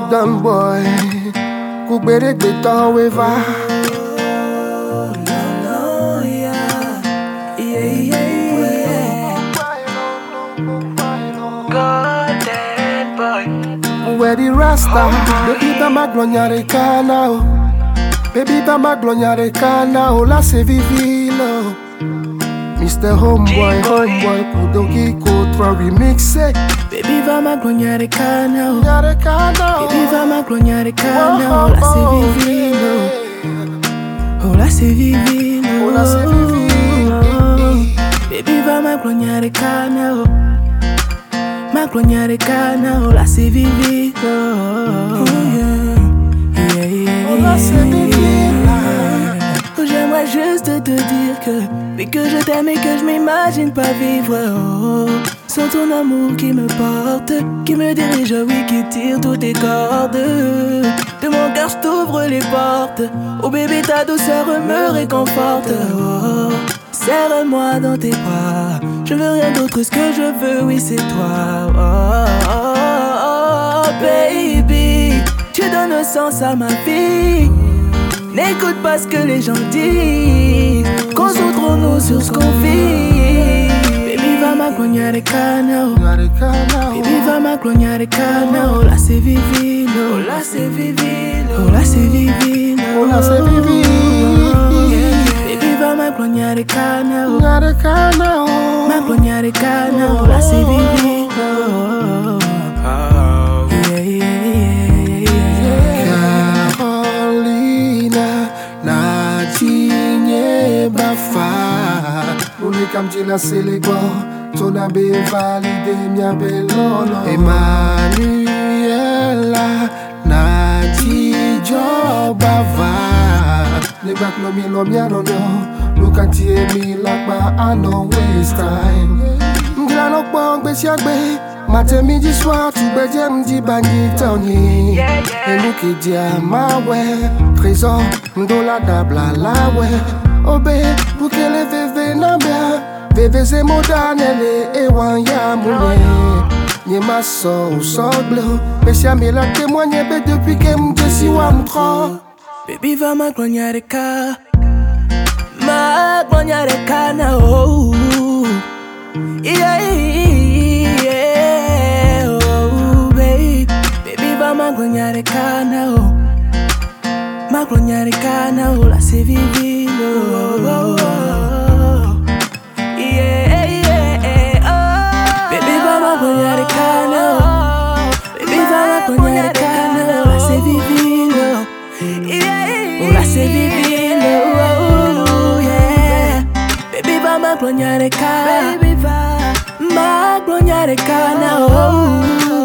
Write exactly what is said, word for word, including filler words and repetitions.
Don boy, kubere beton weva. Golden boy. Where the Rasta, baby ba maglonia de cana, baby ba maglonia de cana, la se vivilo. Mister Homeboy, Homeboy, Kudogi Kotra remixé. Baby va maglonia de cana, Cana, baby va maglonia de cana, la se vivilo. Oh la se vivilo, la se vivilo. Baby va maglonia de cana, maglonia de cana, la se vivilo. Yeah, yeah, la se vivilo. J'aimerais juste te dire que, mais que je t'aime et que je m'imagine pas vivre oh, sans ton amour qui me porte, qui me dirige, oui, qui tire toutes tes cordes. De mon cœur, je t'ouvre les portes. Oh bébé, ta douceur me réconforte. Oh, serre-moi dans tes bras. Je veux rien d'autre, ce que je veux, oui, c'est toi. Oh, oh, oh, baby, tu donnes sens à ma vie. N'écoute pas ce que les gens disent. Concentrons-nous sur ce qu'on vit. Baby va maglonia de cana, baby va maglonia de cana. Oh la c'est vivilo, oh la c'est vivilo, oh la c'est vivilo, Oh la se vivilo. baby va maglonia de cana, Cana, maglonia de cana. Oh la c'est vivilo. Yeah, yeah, yeah, yeah. Carolina, na tinye bafa. Unikam jila selego, tona be valide mia belolo. Emmanuela, na tijo bava. Nebak lo mi lo mi anono, look at me like I no waste time. Ngila lo kwa ngbe siagbe. Matin, midi, soir, tout baiser, m'di bagni tony. Et nous qui dit à ma ouais, trésor, m'dola dabla la ouais. Obé, pour que les vévé n'ambia, vévé c'est modanele, et wan ya moune. Nye ma so ou so bleu, mais si amé la témoigne, bé depuis que m'di si wam trop. Baby va maglonia de cana, maglonia de cana, oh, yeah, yeah, oh, baby, baby va maglonia de cana, oh, maglonia de cana, oh, la se vivilo, oh, oh, oh, yeah, yeah, oh, baby va maglonia de cana, oh, baby va maglonia de cana, oh, la se vivilo. Oh la se vivilo, oh, yeah. Baby va maglonia de cana, baby va maglonia de cana, oh.